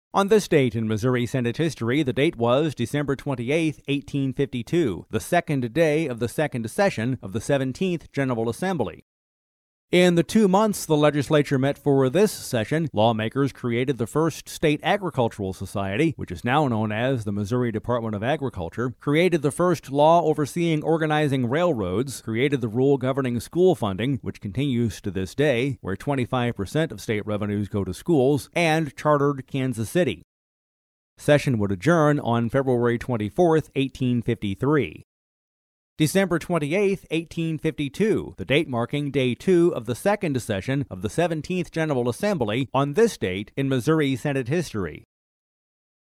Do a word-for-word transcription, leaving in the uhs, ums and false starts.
On this date in Missouri Senate history, the date was December twenty-eighth, eighteen fifty-two, the second day of the second session of the seventeenth General Assembly. In the two months the legislature met for this session, lawmakers created the first state agricultural society, which is now known as the Missouri Department of Agriculture, created the first law overseeing organizing railroads, created the rule governing school funding, which continues to this day, where twenty-five percent of state revenues go to schools, and chartered Kansas City. Session would adjourn on February twenty-fourth, eighteen fifty-three. December twenty-eighth, eighteen fifty-two, the date marking day two of the second session of the seventeenth General Assembly on this date in Missouri Senate history.